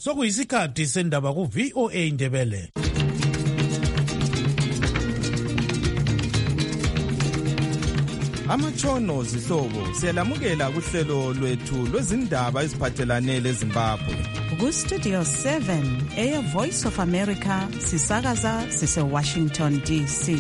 sokuyisikhathi sendaba ku-VOA Indebele. Amatshono zihlobo siyalamukela kuhlelo lwethu lwezindaba eziphathelane leZimbabwe. Ku-Studio 7 Voice of America sisakaza sise-Washington DC.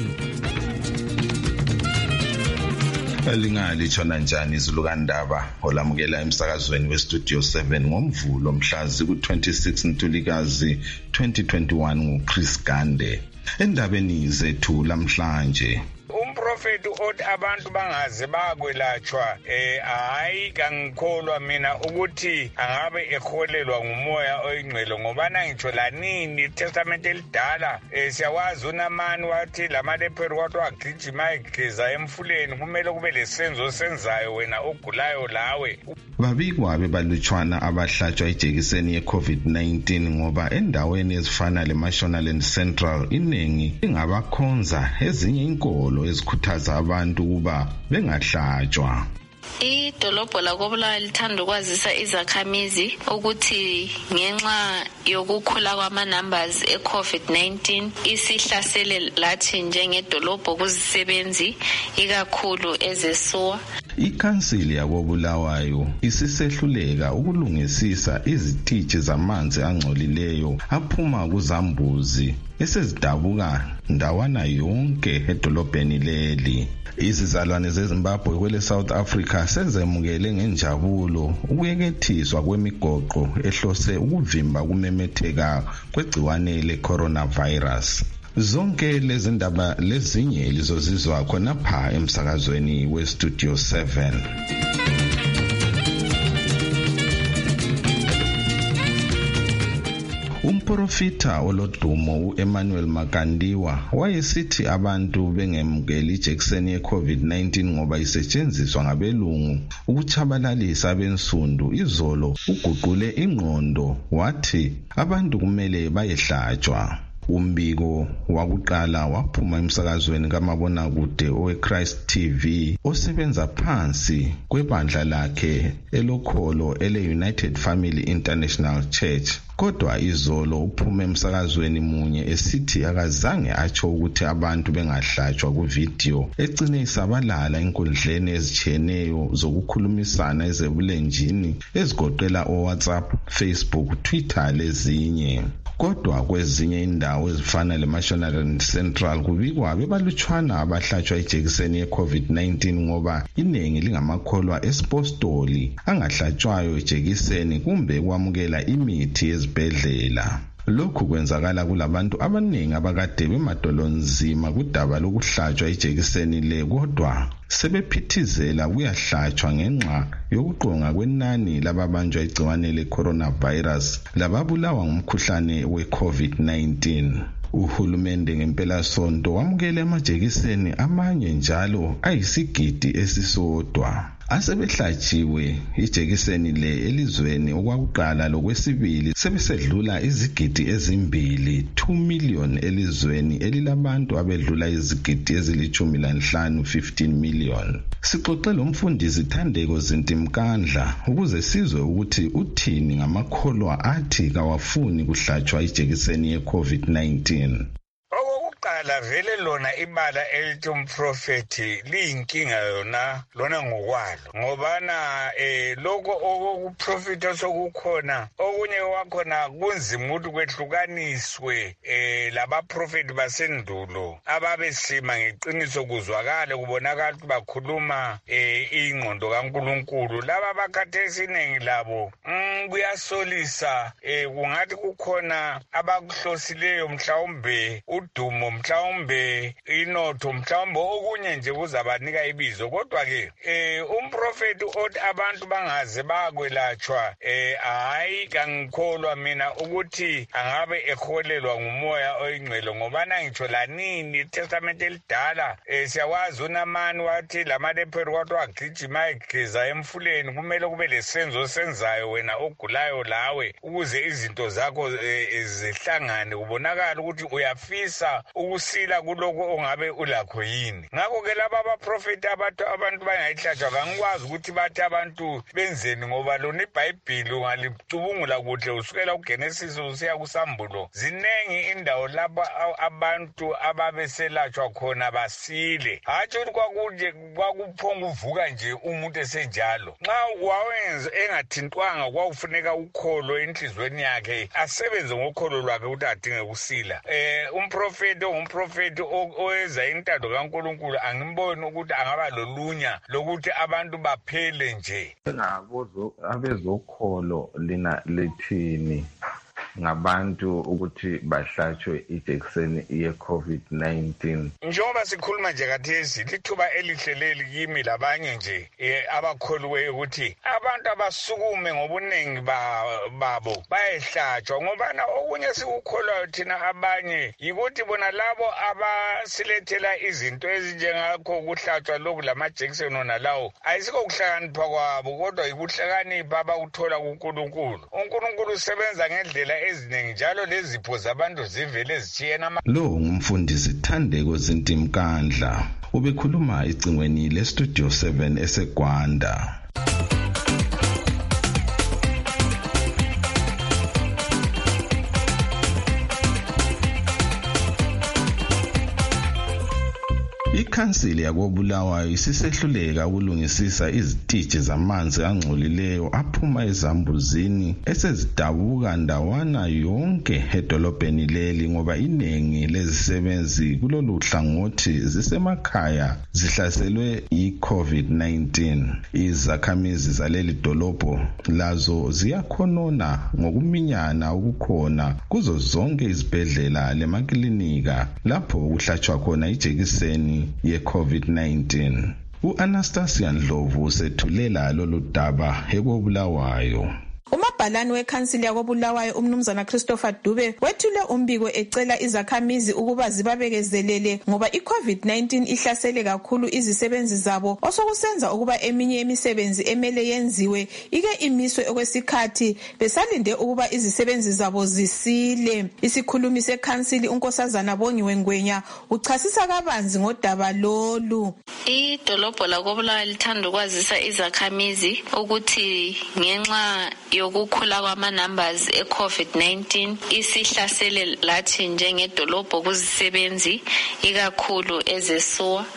Lingalithona njani izulukandaba olamukela emsakazweni weStudio 7 ngomvulo mhlazi ku-26 Ntulikazi 2021 nguChris Gande. Endabeni zethu lamhlanje, umprofeti othi abantu bangaze bakwelatshwa hayi kangikholwa mina ukuthi angabe eholelwa ngumoya oyingcwele ngoba ngitsho lanini iTestament elidala siyakwazi uNamani wathi lamaleperi wathi wagijima egeza emfuleni kumele kube lesenzo senzayo wena ogulayo lawe. Babikwa bebalutshwana abahlatshwa ijekiseni ye-COVID-19 ngoba endaweni ezifana leMashonaland Central iningi ingabakhonza ezinye inkolo ezikhuthaza abantu ukuba bengahlatshwa. Idolobho lakoBulawayo lithanda ukwazisa izakhamizi ukuthi ngenxa yokukhula kwama-numbers e-COVID-19 isihlasele lathi njengedolobho kuzisebenzi ikakhulu ezeSUWA. Ikhansili yakoBulawayo isisehluleka ukulungisisa izithithi zamanzi angcolileyo aphuma kuzambuzi esezidabuka ndawana yonke edolobheni leli. Izizalwane zeZimbabwe kwele South Africa sezemukele ngenjabulo ukuyekethiswa kwemigoqo ehlose ukuvimba kumemetheka kwegciwane le-coronavirus. Zonke lezi ndaba lezinye lizozizwa khonapha emsakazweni weStudio 7. Umprofita olodumo uEmmanuel Makandiwa wayesithi abantu bengemukeli ijekiseni ye-COVID-19 ngoba isetshenziswa ngabelungu ukuchabalalisa abensundu. Izolo uguqule ingqondo wathi abantu kumele bayehlatshwa. Umbiko wakuqala waphuma emsakazweni kamabonakude oweChrist TV osebenza phansi kwebandla lakhe elokholo ele-United Family International Church. Kodwa izolo uphume emsakazweni munye esithi akazange atsho ukuthi abantu bengahlatshwa kuvideo egcine isabalala enkundleni ezitshiyeneyo zokukhulumisana ezebulenjini ezigoqela oWhatsApp, Facebook, Twitter lezinye. Kodwa kwezinye indawo ezifana leMashonaland Central kubikwa bebalutshwana abahlatshwa ijekiseni ye-COVID-19 ngoba iningi lingamakholwa esipostoli angahlatshwayo ijekiseni kumbe kwamukela imithi ezibhedlela. Lokhu kwenzakala kulabantu abaningi abakade bemadolonzima kudaba lokuhlatshwa ijekiseni le kodwa sebephithizela kuyahlatshwa ngenxa yokuqonga kwenani lababanjwa igciwane le-coronavirus lababulawa ngumkhuhlane we-COVID-19. Uhulumende ngempela sonto wamukele amajekiseni amanye njalo ayisigidi esisodwa. Asebehlatshiwe ijekiseni le elizweni okwakuqala lokwesibili sebesedlula izigidi ezimbili 2 million elizweni elilabantu abedlula izigidi ezili-15 15 million. Sixoxe lo mfundisi Thandeko Zintimkandla ukuze sizwe ukuthi uthini ngamakholwa athi kawafuni kuhlatshwa ijekiseni ye-COVID-19. Okokuqala vele lona ibala elithi umprofeti liyinkinga lona ngokwalo ngobana lokho okuprofita sokukhona okunye wakhona kunzima ukuthi kwehlukaniswe labaprofeti basendulo ababesima ngeqiniso kuzwakale kubonakala ukuthi bakhuluma ingqondo kaNkulunkulu. Laba bakhathesi iningi labo kuyasolisa kungathi kukhona abakuhlosileyo mhlawumbe udumo mhlawumbe inotho mhlawumbe okunye nje kuzabanika ibizo. Kodwa-ke umprofeti othi abantu bangaze bakwelatshwa hayi kangikholwa mina ukuthi angabe eholelwa ngumoya oyingcwele ngoba ngitsho lanini iTestament elidala siyakwazi uNamani wathi lamaleperi wathi wagijima egeza emfuleni kumele kube lesenzo senzayo wena ogulayo lawe ukuze izinto zakho zihlangane kubonakala ukuthi uyafisa ukuthi ukusila kuloko ongabe ulakho yini. Ngakho ke laba abaprofeti abantu bangayihlatshwa kangikwazi ukuthi bathi abantu benzeni ngoba lona iBhayibhili ungalicubungula kuhle usukela kuGenesis usiya kuSambulo. Zinengi indawo lapho abantu ababeselatshwa khona basile. Hatshi ukuthi kwakuphonga uvuka nje umuntu esenjalo. Nxa wawenza engathintwanga kwaufuneka ukholo enhlizweni yakhe asebenze ngokholo lwakhe ukuthi adinge ukusila. Umprofeti owenza intando kaNkulunkulu angimboni ukuthi angaba lolunya lokuthi abantu baphele nje. Abezokholo lina lethini ngabantu ukuthi bahlatshwe ijekiseni ye-COVID-19. Njengoba sikhuluma nje khathesi lithuba elihleleli kimi labanye nje abakholiweyo ukuthi abantu abasukume ngobunengi babo bayehlatshwa ngobana okunye sikukholwayo thina abanye yikuthi bona labo abasilethela izinto ezinjengakho ukuhlatshwa lokhu lamajekiseni onalawo ayisiko kuhlakanipha kwabo kodwa yikuhlakanipha abakuthola kuNkulunkulu. uNkulunkulu usebenza ngendlela eziningi njalo lezipho zabantu zivele zitshiyena. Lo ngumfundisi Thandeko Zintimkandla ubekhuluma ecingweni leStudio 7 eseGwanda. Ikhansili yakoBulawayo isisehluleka ukulungisisa izitiji zamanzi angcolileyo aphuma ezambuzini esezidabuka ndawana yonke edolobheni leli ngoba inengi lezisebenzi kulolu hlangothi zisemakhaya zihlaselwe yi-COVID-19. Izakhamizi zaleli dolobho lazo ziyakhonona ngokuminyana ukukhona kuzo zonke izibhedlela lemaklinika lapho kuhlatshwa khona ijekiseni ye-COVID-19. U-Anastasia Ndlovu usethulela lolu daba ekoBulawayo. Umabhalane wekhansili yakoBulawayo umnumzana Christopher Dube wethule umbiko ecela izakhamizi ukuba zibabekezelele ngoba iCovid-19 ihlasele kakhulu izisebenzi zabo osokusenza ukuba eminye imisebenzi emele yenziwe ike imiswe okwesikhathi besalinde ukuba izisebenzi zabo zisile. Isikhulumi sekhansili uNkosazana Bongiwe Ngwenya uchasisa kabanzi ngodaba lolu. Idolobho lakoBulawayo lithanda ukwazisa izakhamizi ukuthi ngenxa yokukhula kwama-numbers e-COVID-19 isihlasele lathi njengedolobho kuzisebenzi ikakhulu ezeSUWA.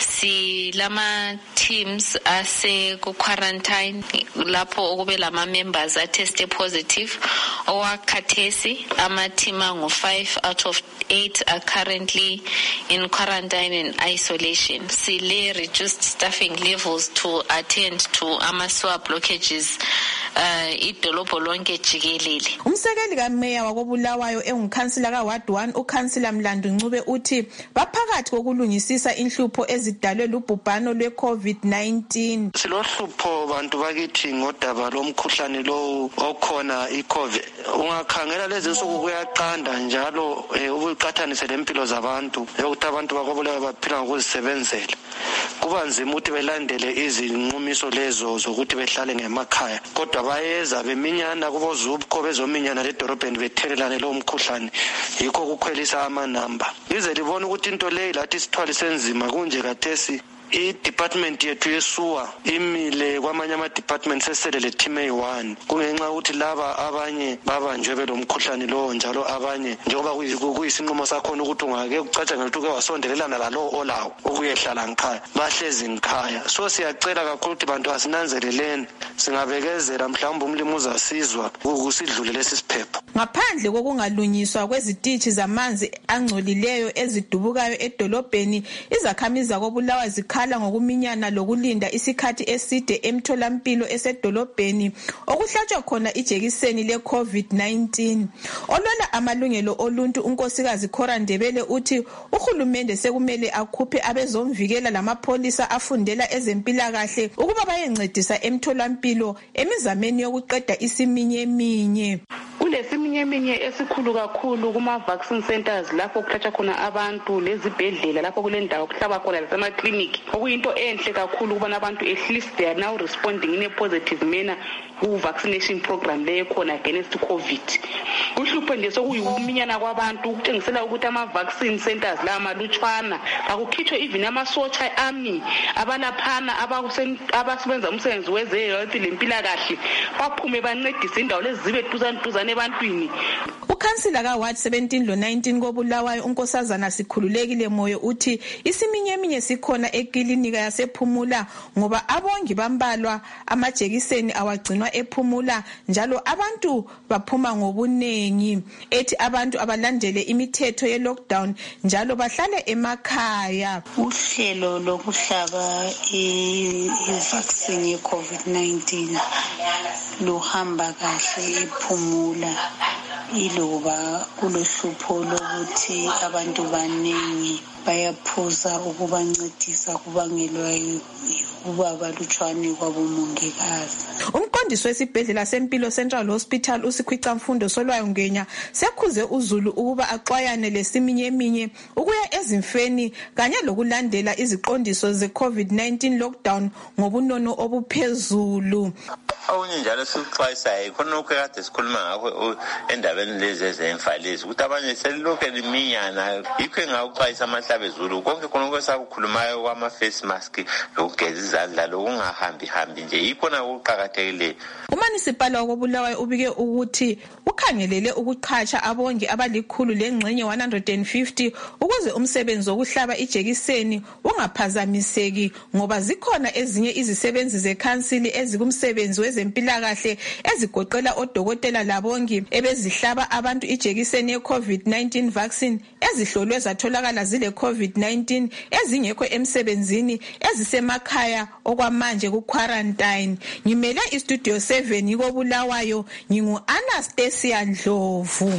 Silama-teams ase-quarantine lapho okube lama-members ateste positive. Owakhathesi ama-team angu-5 out of 8 are currently in quarantine and isolation. Sile reduced staffing levels to attend to ama-SUWA blockages idolobho lonke jikelele. Umsekeli kaMeya wakoBulawayo engukhansila kaWard 1 ukhansila Mlandu Ncube uthi baphakathi kokulungisisa inhlupho ezidalwe lubhubhano lwe-COVID-19. Silohlupho bantu bakithi ngodaba lomkhuhlane lo okhona iCovid. Ungakhangela lezi nsuku kuyaqanda njalo ubuqathanise lempilo zabantu ukuthi abantu bakoBulawayo baphila ngokuzisebenzela. Kuba nzima ukuthi belandele izinqumiso lezo zokuthi behlale ngemakhaya kodwa bayeza beminyana kubozubko bezominyana ledorobheni bethelelane lo mkhuhlane yikho kukhwelisa amanamba. Ize libona ukuthi into leyi lathi sithwale senzima kunje kathesi i-department yethu yeSUWA imile kwamanye ama-departments esele le team A1 kungenxa ukuthi laba abanye babanjwe belomkhuhlane lo njalo abanye njengoba kuyisinqumo sakhona ukuthi ungake kucatsha ngeluthi uke wasondelelana lalo olawo ukuyehlala ngikhaya bahlezi ngikhaya. So siyacela kakhulu ukuthi bantu asinanzeleleni singabekezela mhlawumbe umlimi uzasizwa ukusidlule lesi siphepho. Ngaphandle kokungalunyiswa kwezitishi zamanzi angcolileyo ezidubukayo edolobheni izakhamizi zakoBulawayo zikhala ngokuminyana lokulinda isikhathi eside emtholampilo esedolobheni okuhlatshwa khona ijekiseni le-COVID-19. Olwela amalungelo oluntu unkosikazi Khora Ndebele uthi uhulumende sekumele akhuphe abezomvikela lamapholisa afundela ezempilakahle ukuba bayencedisa emtholampilo emizameni yokuqeda isiminyeminye. kulesiminyeminya esikhulu kakhulu kuma-vaccine centers lapho kuhlatshwa khona abantu lezibhedlela lapho kulendawo kuhlaba khona lasemaklinikhi okuyinto enhle kakhulu ukubana abantu at least they are now responding in a positive manner ku-vaccination program leyo khona against COVID. Uhlupho nje sokuyikuminyana kwabantu ukutshengisela ukuthi ama-vaccine centers la malutshwana akukhitshwe even amasotsha army abalaphana abasebenza umsebenzi weze-health lempilakahle baphume bancedise indawo lezi zibe duzane ebantwini. Ukhansila ka-Ward 17 lo-19 koBulawayo uNkosazana Sikhululekile Moyo uthi isiminyeminya sikhona ekilinika yasePhumula ngoba abongi bambalwa amajekiseni awagcinwa ePhumula njalo abantu baphuma ngobuningi. Ethi abantu abalandele imithetho ye-lockdown njalo bahlale emakhaya. Uhlelo lokuhlaba i-vaccine ye-COVID-19 luhamba kahle ePhumula. Iloba kulohlupho lokuthi abantu baningi bayaphuza ukubancedisa kubangelwa ukuba balutshwane kwabomongikazi. Umqondisi wesibhedlela sempilo Central Hospital uSikhwicamfundo Solwayo Ngenya sekhuze uZulu ukuba axwayane lesiminyeminya ukuya ezimfeni kanye lokulandela iziqondiso ze-COVID-19 lockdown ngobunono obuphezulu. Awunye njalo sikuxwayisayo khona ukade sikhuluma ngakho endabeni lezi ezemfalezi ukuthi abanye selokhu liminyana yikho engawuxwayisa amahlaba ezulu konke khona okwesakukhulumayo kwama-face mask lokugeza izandla lokungahambi nje yikho na ukuqakathekile. Umanisipala wakoBulawayo ubike ukuthi ukhangelele ukuqhatsha abongi abalikhulu lengxenye 150 ukuze umsebenzi wokuhlaba ijekiseni ungaphazamiseki ngoba zikhona ezinye izisebenzi zekhansili ezikumsebenzi wezempilakahle ezigoqela odokotela labongi ebezihlaba abantu ijekiseni ye-COVID-19 vaccine ezihlolwe zatholakala zile COVID-19 ezingekho emsebenzini ezisemakhaya okwamanje ku-quarantine. Ngimele istudio 7 yikoBulawayo ngingu-Anastasia Ndlovu.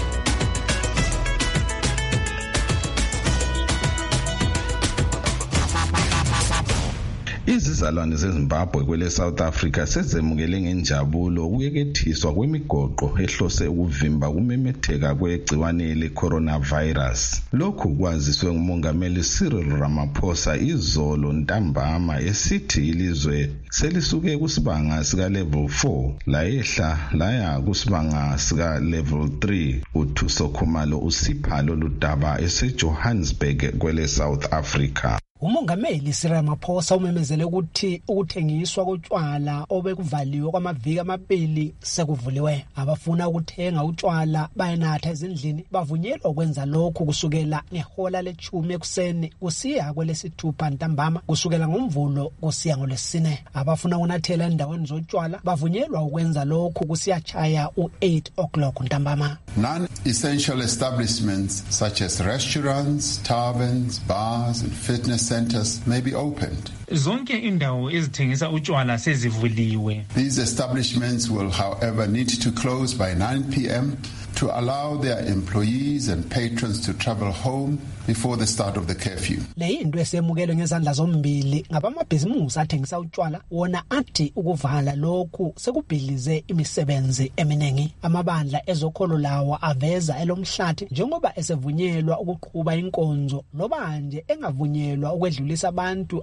Izizalwane zeZimbabwe kwele South Africa sezemukele ngenjabulo ukuyekethiswa kwemigoqo ehlose ukuvimba kumemetheka kwegciwane le-coronavirus. Lokhu kwaziswe nguMongameli Cyril Ramaphosa izolo ntambama esithi ilizwe selisuke kusibanga sika level 4 layehla laya kusibanga sika level 3. uThuso Khumalo usipha lolu daba eseJohannesburg kwele South Africa. Umongameli Cyril Ramaphosa umemezele ukuthi ukuthengiswa kotshwala obekuvaliwe kwamaviki amabili sekuvuliwe. Abafuna ukuthenga utshwala bayanatha ezindlini bavunyelwa ukwenza lokhu kusukela ngehola le-10 ekuseni kusiya kwelesi-6 ntambama kusukela ngoMvulo kusiya ngoLwesine. Abafuna ukunathela endaweni zotshwala bavunyelwa ukwenza lokhu kusiyachaya u-8 o'clock ntambama. Non-essential establishments such as restaurants, taverns, bars and fitness centers may be opened. Zonke indawo ezithengisa utshwala sezivuliwe. These establishments will, however, need to close by 9 p.m. to allow their employees and patrons to travel home before the start of the curfew. Le into esemukelwe ngezandla zombili ngabamabhizimusi athengisa utshwala wona athi ukuvala lokhu sekubhilize imisebenzi eminingi. Amabandla ezokholo lawo aveza elomhlathi njengoba esevunyelwa ukuqhuba inkonzo loba nje engavunyelwa ukwedlulisa abantu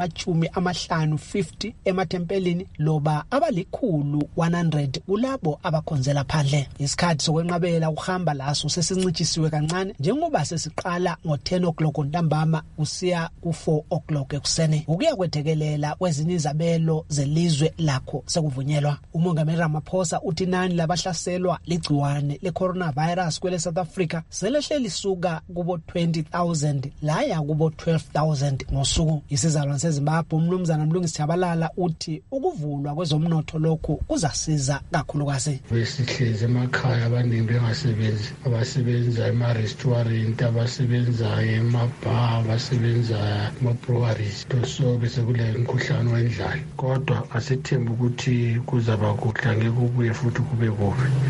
abangama-50 emathempelini loba abali-100 kulabo abakhonzela phandle. Isikhathi sokwenqabela ukuhamba laso sesincitshisiwe kancane njengoba sesiqala 10 o'clock ntambama usiya ku4 o'clock ekuseni. Ukuya kwethekelela kwezinye izabelo zelizwe lakho sekuvunyelwa. Umongameli Ramaphosa uthi nani labahlaselwa ligciwane le-coronavirus kwele South Africa selehle lisuka kubo 20,000 laya kubo 12,000 ngosuku. Isizalwane seZimbabwe uMnumzana Mlungisi Tshabalala uthi ukuvulwa kwezomnotho lokhu kuzasiza kakhulukazi. Besihleze emakhaya abaningi bengasebenzi, abasebenza ema-restaurant, abasebenza emabha, abasebenza ema-breweries, so bese kule mkhuhlane wendlala. Kodwa asithemba ukuthi kuzaba kuhle, ngeke kubuye futhi kube kubi.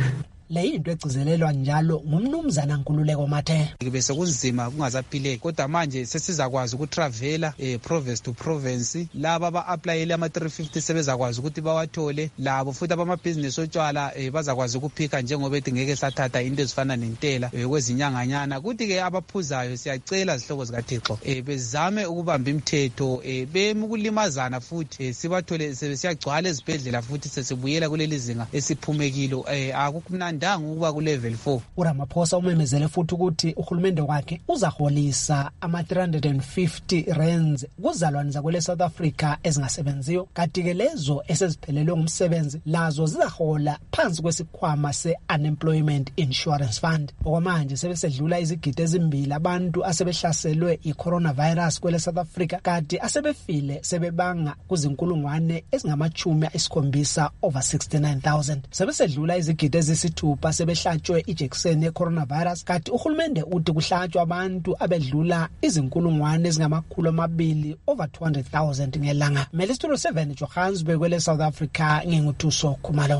leyinto egcizelelwa njalo ngumnumzana Nkululeko Mathe. Bese kunzima kungasaphileki kodwa manje sesizakwazi ukutravela province to province, laba aba-applyele ama-350 sebezakwazi ukuthi bawathole, labo futhi abamabhizinisi otshwala bazakwazi ukuphika njengoba ethi ngeke sathatha into ezifana nentela kwezinyanganyana. Kuthi-ke abaphuzayo siyacela zihlobo zikaThixo bezame ukubamba imithetho, beme ukulimazana futhi sibathole siyagcwala ezibhedlela futhi sesibuyela kuleli zinga esiphumekilo. Akukumnandanga ukuba ku-level 4. uRamaphosa umemezele futhi ukuthi uhulumende wakhe uzaholisa ama-350 rands kuzalwane zakwele South Africa ezingasebenziyo, kanti-ke lezo eseziphelelwe ngumsebenzi lazo zizahola phansi kwesikhwama se-Unemployment Insurance Fund. Okwamanje sebesedlula izigidi ezimbili abantu asebehlaselwe i-coronavirus kwele South Africa, kanti asebefile sebebanga kuzinkulungwane ezingama-70 over 69,000. Sebesedlula izigidi ezisithupha sebehlatshwe ijekiseni ye-coronavirus, kanti uhulumende uthi kuhlatshwa abantu abedlula izinkulungwane ezingama-200 over 200,000 ngelanga. Melistolo 7 Johannesburg kwele South Africa, nginguThuso Khumalo.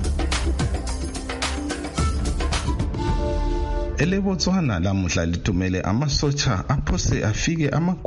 EleBotswana lamuhla lithumele amasotsha aphose afike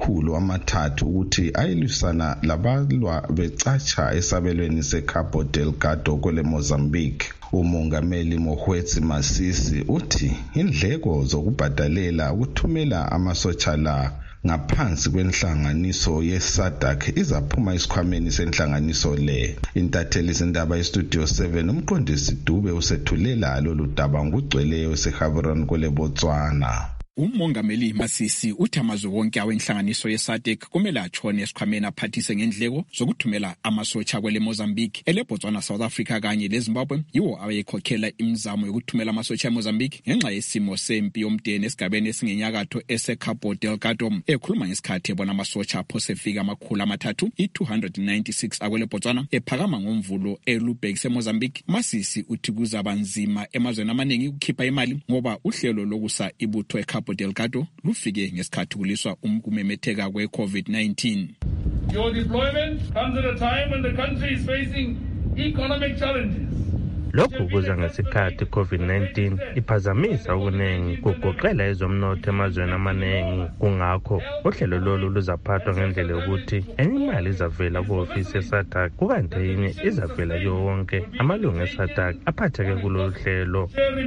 300 ukuthi ayilwisana labalwa becatsha esabelweni seCabo Delgado kwele Mozambique. Umongameli Mohwetsi Masisi uthi indleko zokubhadalela ukuthumela amasotsha la ngaphansi kwenhlanganiso ye-SADC izaphuma isikhwameni senhlanganiso le. Intatheli zindaba yeStudio 7 umqondisi Dube usethulela lolu daba ngugcweleyo seHaburan kweleBotswana. Umongameli Masisi uthi amazwe wonke awenhlanganiso ye-SADC kumele atshone esikhwameni aphathise ngendleko zokuthumela amasotsha kwele Mozambique, eleBotswana, South Africa kanye leZimbabwe yiwo awayekhokhela imizamo yokuthumela amasotsha eMozambique ngenxa yesimo sempi yomdeni esigabeni esingenyakatho eseCabo Delgado. Ekhuluma ngesikhathi ebona amasotsha aphose fika 300 i-296 akwele Botswana ephakama ngomvulo eLubeck eMozambique, Masisi uthi kuzaba nzima emazweni amaningi ukukhipha imali ngoba uhlelo lokusa ibutho eCabo Delgado lufike ngesikhathi kuliswa umkumemetheka kwe-COVID-19. Your deployment comes at a time when the country is facing economic challenges. Lokhu kuza ngesikhathi COVID-19 iphazamisa ukuningi kugoqela ezomnotho emazweni amaningi. Kungakho uhlelo lolu luzaphathwa ngendlela yokuthi enye imali izavela ku-ofisi ye-SADC kukanti enye izavela kuwo wonke amalungu e-SADC aphatheke kulolu hlelo.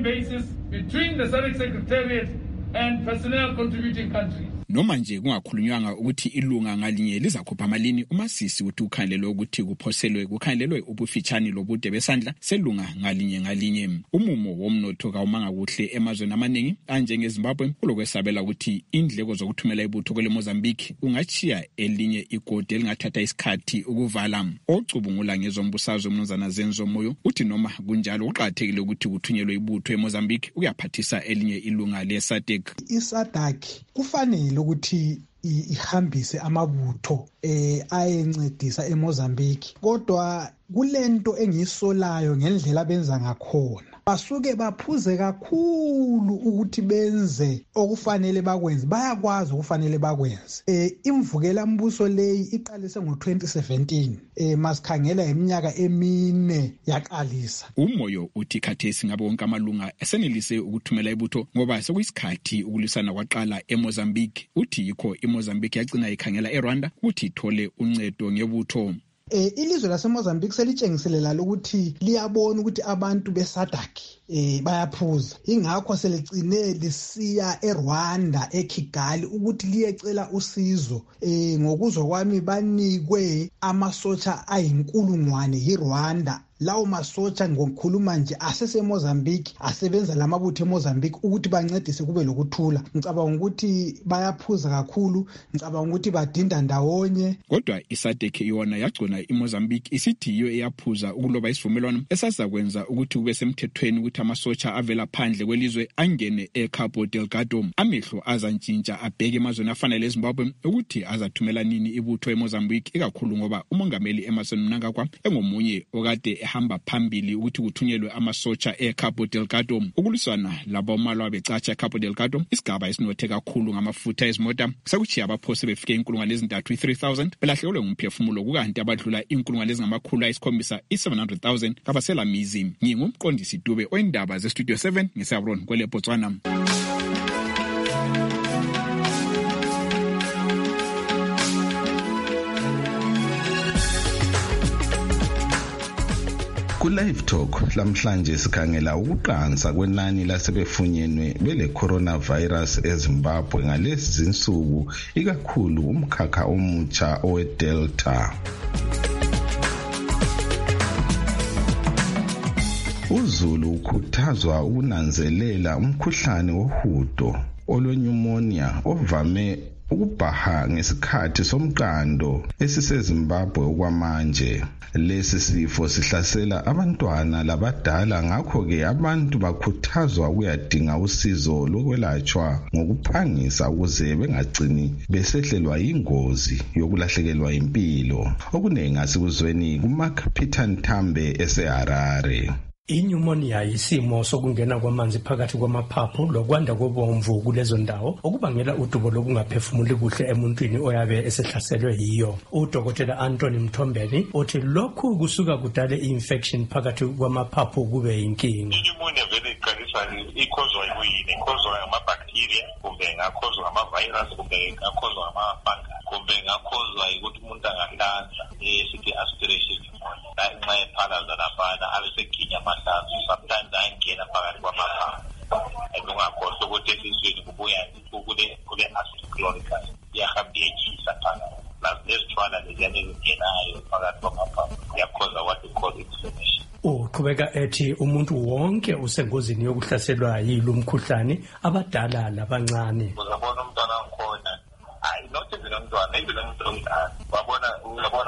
Between the SADC Secretariat and personnel contributing countries. Noma nje kungakhulunywanga ukuthi ilunga ngalinye lizakhupha malini, uMasisi uthi ukhangelelwe ukuthi kukhangelelwe ubufitshane lobude besandla selunga ngalinye. Umumo womnotho kawumanga kuhle emazweni amaningi anjengeZimbabwe kulokwesabela ukuthi indleko zokuthumela ibutho kwele Mozambique ungachiya elinye igodi elingathatha isikhathi ukuvala. Ocubungula ngezombusazwe uMnumzana Zenzo Moyo uthi noma kunjalo uqathekile ukuthi kuthunyelwe ibutho eMozambique uyaphathisa elinye ilunga le-SADC. iSADC kufanele ukuthi ihambise amabutho ayencedisa eMozambique, kodwa kulento engiyisolayo ngendlela benza ngakhona. Basuke baphuze kakhulu ukuthi benze okufanele bakwenze, bayakwazi okufanele bakwenze. Imvukela mbuso leyi iqalise ngo-2017, masikhangela iminyaka 4 yaqalisa. Umoyo uthi khathesi ngabe wonke amalunga esenelise ukuthumela ibutho ngoba sekuyisikhathi ukulisana kwaqala eMozambique. Uthi yikho iMozambique yagcina ikhangela eRwanda ukuthi ithole uncedo ngebutho. Ilizwe laseMozambique selitshengisele lalo ukuthi liyabona ukuthi abantu beSADC bayaphuza. Ingakho seligcine lisiya eRwanda eKigali ukuthi liyecela usizo. Ngokuzwa kwami banikwe amasotsha ayinkulungwane yiRwanda. Lawo masotsha ngokukhuluma nje aseseMozambique asebenza lamabutho eMozambique ukuthi bancedise kube lokuthula. Ngicabanga ukuthi bayaphuza kakhulu, ngicabanga ukuthi badinda ndawonye. Kodwa iSADC yona yagcona iMozambique isithi yiyo eyaphuza ukuloba isivumelwano esasakwenza ukuthi kube semthethweni ukuthi amasotsha avela phandle kwelizwe angene eCabo Delgado. Amehlo azantshintsha abheke emazweni afana leZimbabwe ukuthi azathumela nini ibutho eMozambique, ikakhulu ngoba umongameli Emmerson Mnangagwa engomunye okade ehamba phambili ukuthi kuthunyelwe amasotsha eCabo Delgado ukulwisana labomalwa becatsha eCabo Delgado. Isigaba esinothe kakhulu ngamafutha ezimota sakuchiya abaphosi befike 3,000 belahlekelwe ngumphefumulo kukanti abadlula 700,000 kabasela mizi. Ngingumqondisi Dube oyindaba zeStudio 7 ngeSabron kwele Botswana. Ku-Live Talk lamhlanje sikhangela ukuqansa kwenani lasebefunyenwe bele coronavirus eZimbabwe ngalezi zinsuku, ikakhulu umkhakha omutsha oweDelta. UZulu ukhuthazwa ukunanzelela umkhuhlane wohudo olwenyumonia ovame ukubhaha ngesikhathi somqando esiseZimbabwe okwamanje. Lesi sifo sihlasela abantwana labadala, ngakho-ke abantu bakhuthazwa ukuyadinga usizo lokwelatshwa ngokuphangisa ukuze bengagcini besehlelwa yingozi yokulahlekelwa impilo. Okuningi asikuzweni kuMark Peter Nthambe eseHarare. Inyumonia yisimo sokungena kwamanzi phakathi kwamaphaphu lokwanda kobomvu kulezo ndawo okubangela udubo lokungaphefumuli kuhle emuntwini oyabe esehlaselwe yiyo. Udokotela Anthony Mthombeni uthi lokhu kusuka kudale infection phakathi kwamaphaphu kube yinkinga. Inyumonia vele iqalisa ikhozwa yini? Ikhozwa amabacteria kumbe ngakhozwa amavirus kumbe ngakhozwa amafungi kumbe ngakhozwa ukuthi umuntu angahlanza sithi aspiration pneumonia. Nxa ephalaza laphana abeseginya amahlanzi sometimes ayangena phakathi kwamaphaphu. Ungakhohlwa ukuthi esiswini kubuya kule acid chloric acid iyahamba iyechisa phakathi. Lezithwala leziyana ezingenayo phakathi kwamaphaphu iyakhoza what we call inflammation. Uqhubeka ethi umuntu wonke usengozini yokuhlaselwa yilo mkhuhlane, abadala labancane. Uzabona umntwana ngikhona not even umntwana, even umuntu omdala uyabona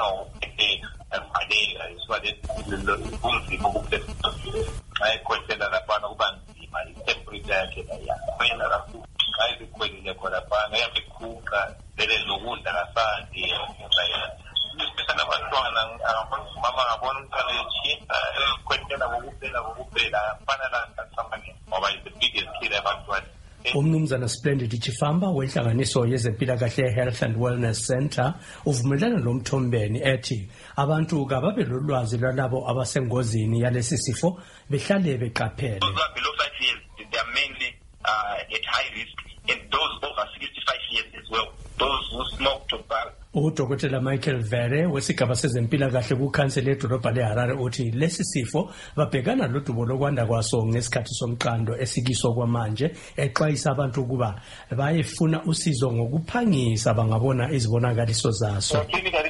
evaleka isibale kunzima ukuphefumula. Xa ekhohlela laphana kuba nzima, itemperature yakhe iyafana kakhulu. Xa ezikhwelile khona phana uyabekhuqa vele nokudla kasandi especially abantwana mama ngabona umntwana etshinda ekhwehlela kokuphela afana lankasamane ngoba is the biggest killer abantwana. Umnumzana Splendid Chifamba wenhlanganiso yezempilakahle Health and Wellness Center uvumelana noMthombeni ethi abantu kababe lolwazi lwalabo abasengozini yalesi sifo behlale beqaphele. Below 5 years they are mainly at high risk, and those over 65 years as well, those who smoke tobacco. Udokotela Michael Vere wesigaba sezempilakahle kukhansela edolobha leHarare uthi lesi sifo babhekana lodubo lokwanda kwaso ngesikhathi somqando esikiso kwamanje, exwayisa abantu ukuba bayefuna usizo ngokuphangisa bangabona izibonakaliso zaso.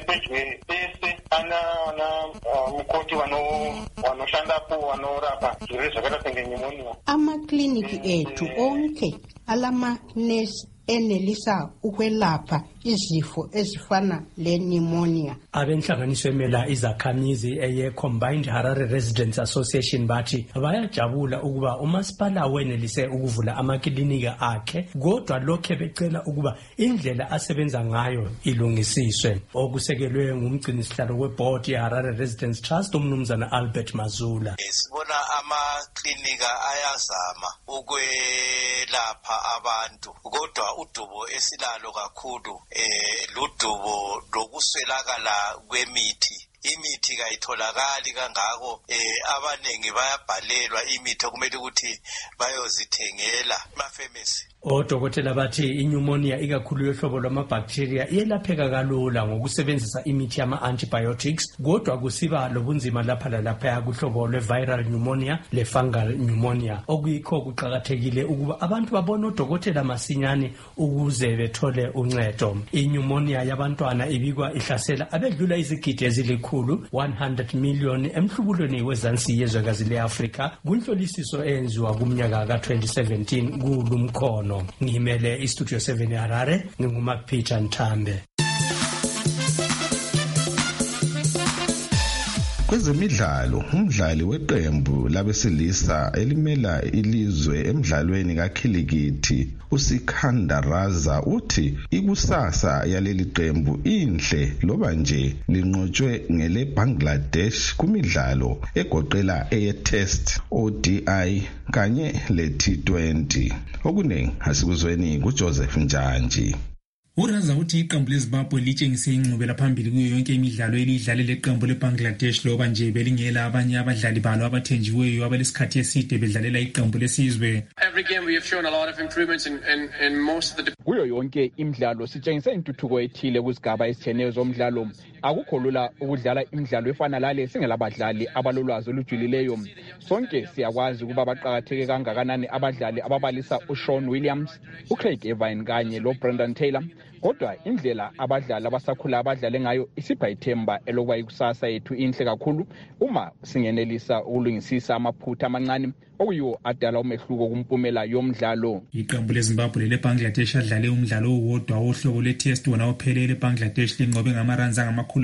Amakliniki ethu onke alama-nurse enelisa ukwelapha izifo ezifana le-pneumonia. Abenhlanganiso emela izakhamizi eye-Combined Harare Residents Association bathi bayajabula ukuba umasipala wenelise ukuvula amakilinika akhe, kodwa lokhe becela ukuba indlela asebenza ngayo ilungisiswe. Okusekelwe ngumgcinisihlalo weboard ye-Harare Residents Trust umnumzana Albert Mazula. Sibona amaklinika ayazama ukwelapha abantu, kodwa udubo esilalo kakhulu ludubo lokuswelakala kwemithi. Imithi kayitholakali kangako, abanengi bayabhalelwa imithi okumele ukuthi bayozithengela emafemesi. Odokotela bathi inyumonia ikakhulu yohlobo lwamabacteria iyelapheka kalula ngokusebenzisa imithi yama-antibiotics, kodwa kusiba lobunzima lapha lalaphaya kuhlobo lwe-viral pneumonia le-fungal pneumonia. Okuyikho kuqakathekile ukuba abantu babone odokotela masinyane ukuze bethole uncedo. Inyumonia yabantwana ibikwa ihlasela abedlula izigidi ezilikhulu 100 million emhlubulweni wezansi yezwekazi le-Afrika kunhlolisiso eyenziwa kumnyaka ka-2017 kulumkhono. Ngimele iStudio 7 Harare, nginguMark Peter Nthambe. Kwezemidlalo, umdlali weqembu labesilisa elimela ilizwe emidlalweni kakhilikithi uSikandaraza uthi ikusasa yaleli qembu inhle loba nje linqotshwe ngele Bangladesh kumidlalo egoqela eye-Test, ODI kanye le-T20. Okuningi asikuzweni kuJoseph Njanji. Uraza uthi iqembu leZimbabwe litshengise ingqubela phambili kuyo yonke imidlalo elidlale leqembu leBangladesh loba nje belingela abanye abadlali balo abathenjiweyo abalesikhathi eside bedlalela iqembu lesizwe. Every game we have shown a lot of improvements in most of the kuyo yonke imidlalo sitshengise intuthuko ethile kuzigaba ezitshiyeneyo zomdlalo. Akukho lula ukudlala imidlalo efana lale singelabadlali abalolwazi olujulileyo. Sonke siyakwazi ukuba baqakatheke kangakanani abadlali ababalisa uSean Williams, uCraig Evans kanye loBrendan Taylor. Kodwa indlela abadlali abasakhula abadlale ngayo isipha ithemba elokuba ikusasa yethu inhle kakhulu uma singenelisa ukulungisisa amaphutha amancane okuyiwo adala umehluko kumpumela yomdlalo. Iqembu leZimbabwe leBangladesh adlale umdlalo owodwa wohlobo lwe-Test wona ophelele eBangladesh linqobe ngamaranza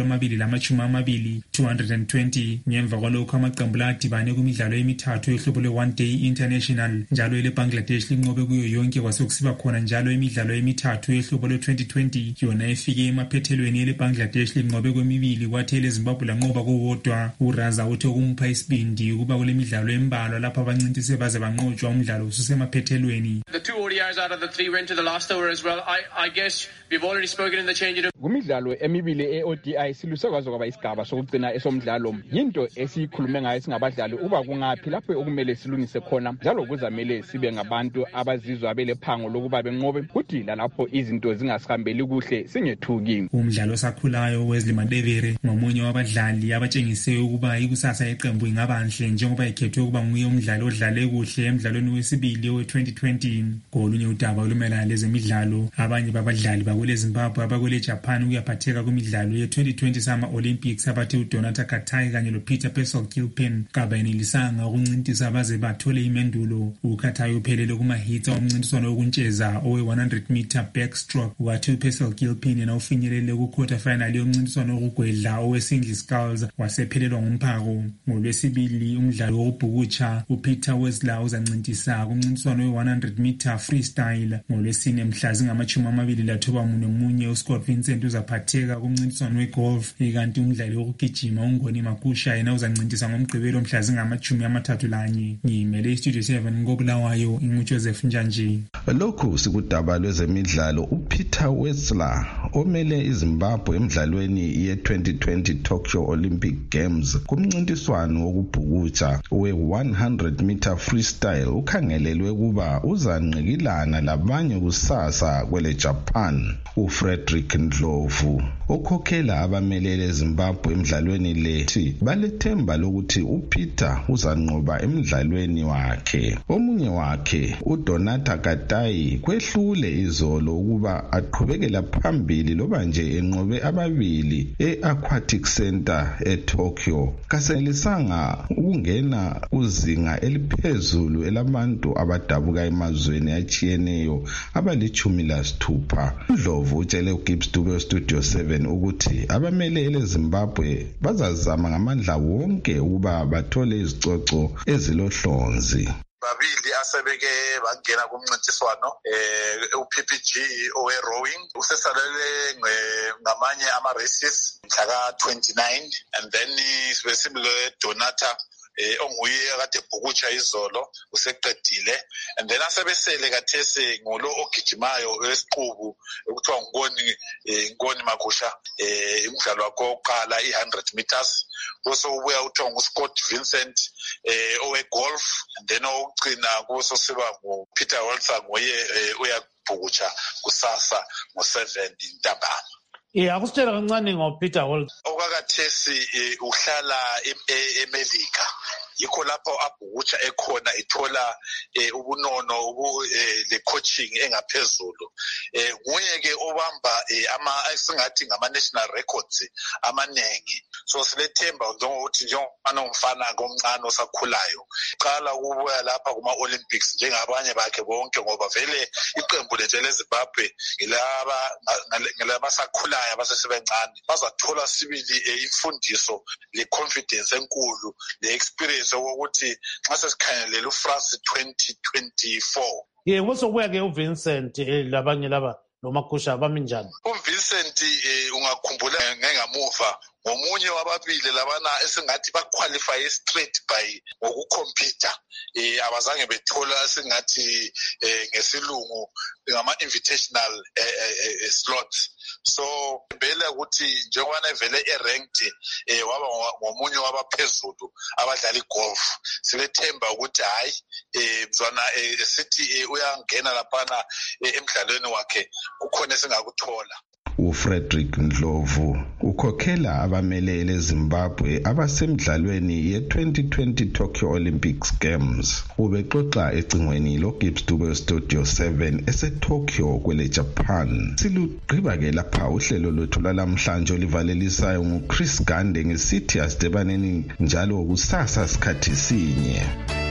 ngama220 220 ngemva kwalokho amaqembu adibane kumidlalo emithathu yohlobo lwe-One Day International njalo leBangladesh linqobe kuyo yonke kwasekusiba khona njalo imidlalo emithathu yohlobo lwe-2020 yona efike emaphethelweni eleBangladesh linqobe kwemibili kwathi leZimbabwe lanqoba kowodwa. Uraza uthi okumpha isibindi ukuba kule midlalo embalwa lapha abancintise baze banqotshwa umdlalo ususemaphethelweni. The 2 ODIs out of the 3 went to the last hour as well. I guess we've already spoken in the change room. Kumidlalo emibili eODI siluse kwazo kwaba isigaba sokugcina esomdlalo. Yinto esikhulume ngayo singabadlali uba kungaphi lapho okumele silungise khona njalo kuzamele sibe ngabantu abazizwa belephango lokuba benqobe kuthi lapho izinto zingasihambeli kuhle singethuki. Umdlalo osakhulayo Wesley Madebere ngomunye wabadlali abatshengise ukuba ikusasa yeqembu ingabanhle njengoba ekhethwe ukuba nguye umdlali odlale kuhle emidlalweni wesibili we-2020. Kolunye udaba olumelana lezemidlalo, abanye babadlali bakwele Zimbabwe abakwele Japan uyaphatheka kumidlalo ye-2020 Summer Olympics abathi uDonata Katai kanye loPeter Gilpin kabayenelisanga ukuncintisa baze bathole imendulo. uKatai uphelele kumahitsa omncintiswano wokuntsheza owe-100 meter backstroke wathi uPesel Gilpin yena ufinyelele ku-quarter final yomncintiswano wokugwedla owe-single sculls wasephelelwa ngumphako. NgoLwesibili umdlalo wokubhukutsha uPeter Wessler uzancintisa kumncintiswano we-100 meter freestyle. NgoLwesine mhla zingama-29 uScott Vincent uzaphatheka kumncintiswano wegolf kanti umdlali wokugijima uNgoni Makusha yena uzancintisa ngomgqibelo mhla zingama-31. Ngimele iStudio 7 koBulawayo inguJoseph Njanji. Lokhu sikudaba lwezemidlalo. uPeter Wessler omele iZimbabwe emidlalweni ye-2020 Tokyo Olympic Games kumncintiswano wokubhukutsha we-100 meter freestyle ukhangelelwe kuba uzanqikilana labanye kusasa kwele Japan. uFrederick Ndlovu okhokhela abamelele eZimbabwe emidlalweni lethi balethemba lokuthi uPeter uzanqoba emidlalweni wakhe. Omunye wakhe uDonata Katai kwehlule izolo ukuba aqhubekela phambili loba nje enqobe ababili e-Aquatic Center eTokyo. Kaselisanga ukungena kuzinga eliphezulu elabantu abadabuka emazweni atshiyeneyo abali-16. Ndlovu utshele uGibbs Dube Studio 7 ukuthi abamelele eZimbabwe bazazama ngamandla wonke ukuba bathole izicoco ezilohlonzi. Babili asebeke bangena kumncintiswano uPPG owe-rowing usesalele ngamanye ama-races mhla ka-29 and then besimlo Donata onguye akade bhukutsha izolo useqedile and then asebesele kathese ngulo ogijimayo wesiqubu ekuthiwa Ngoni Makusha umdlalo wakhe oqala i-100 meters bese ubuya uthiwa nguScott Vincent owegolf and then okugcina kuso siba nguPeter Wessler nguye uyabhukutsha kusasa ngo-7 ntambama. Akusitshela kancane ngoPeter Wessler. Okakathesi uhlala eMelika yikho lapho abhukutsha ekhona ithola ubunono le coaching engaphezulu. Nguye ke obamba esingathi ngama-national records amanengi. So silethemba njengokuthi njengomfana umfana komncane osakhulayo qala ukubuya lapha kuma-Olympics njengabanye bakhe bonke, ngoba vele iqembu lethu leZimbabwe ngelabasakhulayo abasesebancane bazathola sibili imfundiso le-confidence enkulu le-experience yokuthi nxa sesikhangelela uFrance 2024. Kusokuya ke uVincent labanye laba noMakhusha bami njani? uVincent ungakhumbula ngengamuva ngomunye wababili labana esingathi baqualify straight by ngokukhompyutha, abazange bethola esingathi ngesilungu ngama-invitational slots. So vele ukuthi njengoba vele eranked waba ngomunye wabaphezulu abadlala igolf, silethemba ukuthi hayi mzwana sithi uyangena laphana emdlalweni wakhe kukhona esingakuthola. uFrederick Ndlovu ukhokhela abamelele eZimbabwe abasemidlalweni ye-2020 Tokyo Olympics Games. Ubexoxa ecingweni loGibbs Dube Studio 7 eseTokyo kwele Japan. Silugqiba ke lapha uhlelo lwethu lalamhlanje olivalelisayo nguChris Gande ngesithi asidebaneni njalo kusasa sikhathi sinye.